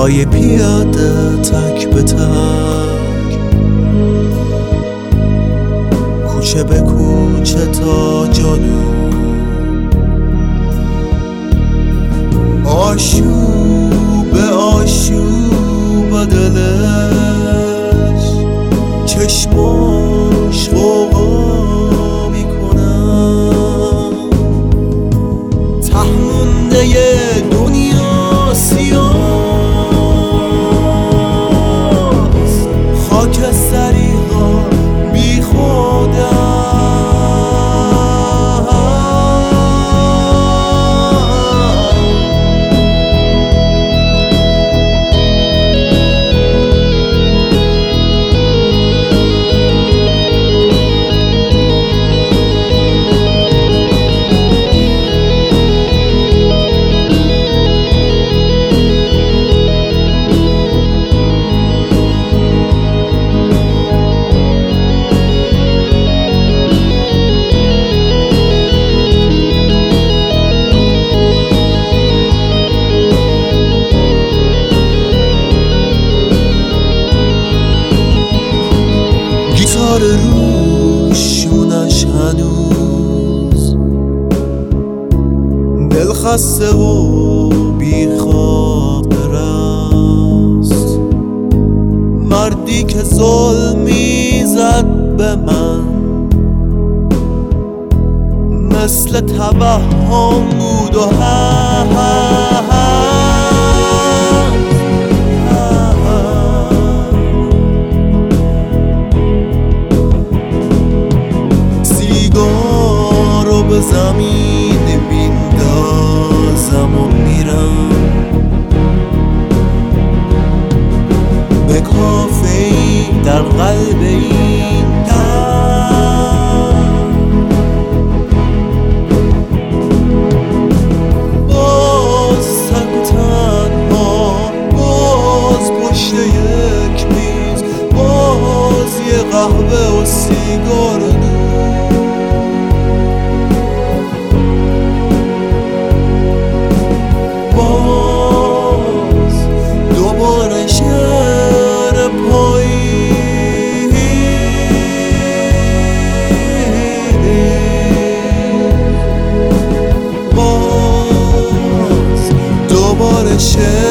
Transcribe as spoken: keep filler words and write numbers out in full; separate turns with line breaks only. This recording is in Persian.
پای پیاده تک به تک، کوچه به کوچه تا جنوب، آشوب آشوب دلش، چشماش غوغا میکنن، ته مونده دنیا سیاست، خاکستری ها بی خودن. گیتار روشونش هنوز دل خسته و بی خاطر است، مردی که ظلمی زد به من، مثل توهم بود و هست. سیگارو به زمین میندازم و میرم به کافه‌ای در قلب این در، باز تک و تنها، باز پشت یک میز، باز یه قهوه و سیگار دور، باز دوباره شعر پایین، باز دوباره شعر